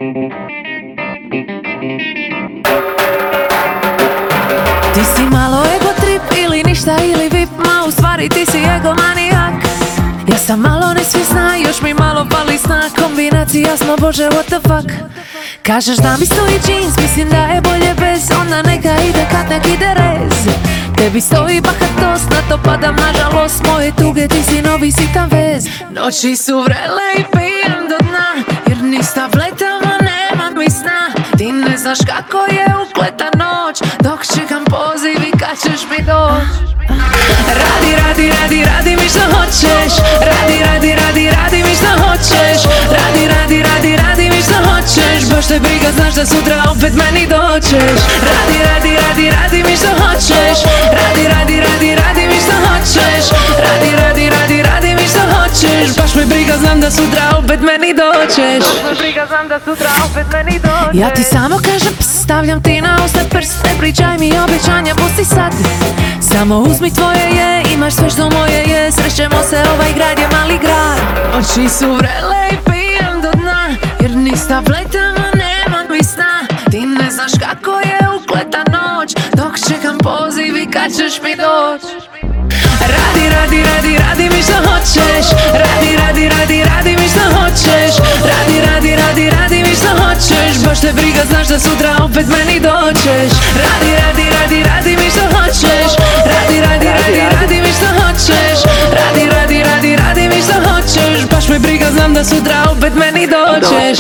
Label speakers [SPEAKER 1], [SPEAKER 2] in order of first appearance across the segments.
[SPEAKER 1] Ti si malo ego trip ili ništa ili vip, ma u stvari ti si egomanijak. Ja sam malo nesvjesna, još mi malo pali sna, kombinacija smo, bože what the fuck. Kažeš da mi stoji jeans, mislim da je bolje bez, onda neka ide kad nek ide rez. Tebi stoji bahatost, na to padam nažalost, moje tuge ti si novi sitan vez. Noći su vrele i pijem do dna, jer ni s tabletama nema mi sna. Ti ne znaš kako je ukleta noć, dok čekam poziv i kad ćeš mi doć. Radi, radi, radi, radi mi što hoćeš. Radi, radi, radi, radi mi što hoćeš. Radi, radi, radi, radi mi što hoćeš. Baš te briga, znaš da sutra opet meni doćeš. Radi, radi, radi, radi mi što hoćeš. Radi, radi, radi, radi mi što hoćeš. Radi, radi, radi, radi mi što hoćeš. Baš me briga, znam da sutra opet meni doćeš. Baš me briga, znam da sutra opet meni doćeš. Ja ti samo kažem ps, stavljam ti na usta prst. Ne pričaj mi obećanja, pusti sad. Samo uzmi tvoje je, imaš sve što moje je. Srećemo se, ovaj grad je mali grad. Oči su vrele i pijem do dna, jer ni s tabletama nema mi sna. Ti ne znaš kako je ukleta noć, dok čekam poziv i kad ćeš mi doć. Radi, radi, radi, radi mi što hoćeš. Radi, radi, radi, radi mi što hoćeš. Radi, radi, radi, radi mi što hoćeš. Baš te briga, znaš da sutra opet meni doćeš. Radi, radi, radi, radi mi što hoćeš. Radi, radi, radi, radi mi što hoćeš. Radi, radi, radi, radi mi što hoćeš. Baš me briga, znam da sutra opet meni doćeš.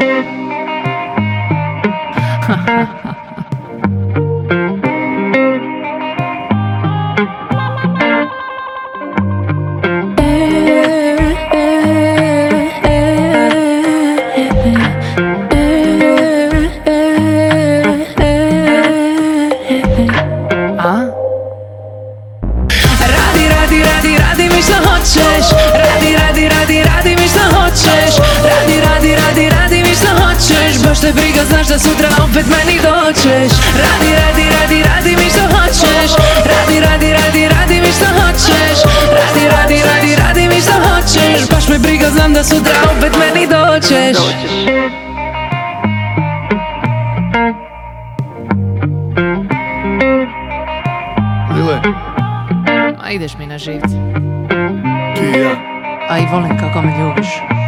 [SPEAKER 1] Radi, radi, radi, radi mi što hoćeš. Radi, radi, radi, radi mi što hoćeš. Radi, radi, radi, radi mi što hoćeš. Baš te briga, znaš da sutra opet meni doćeš. Radi, radi, radi, radi mi što hoćeš. Radi, radi, radi, radi mi što hoćeš. Radi, radi, radi, radi mi što hoćeš. Baš me briga, znam da sutra opet meni doćeš.
[SPEAKER 2] Lile,
[SPEAKER 1] A ideš mi na živce.
[SPEAKER 2] ti i ja.
[SPEAKER 1] A i volim kako me ljubiš.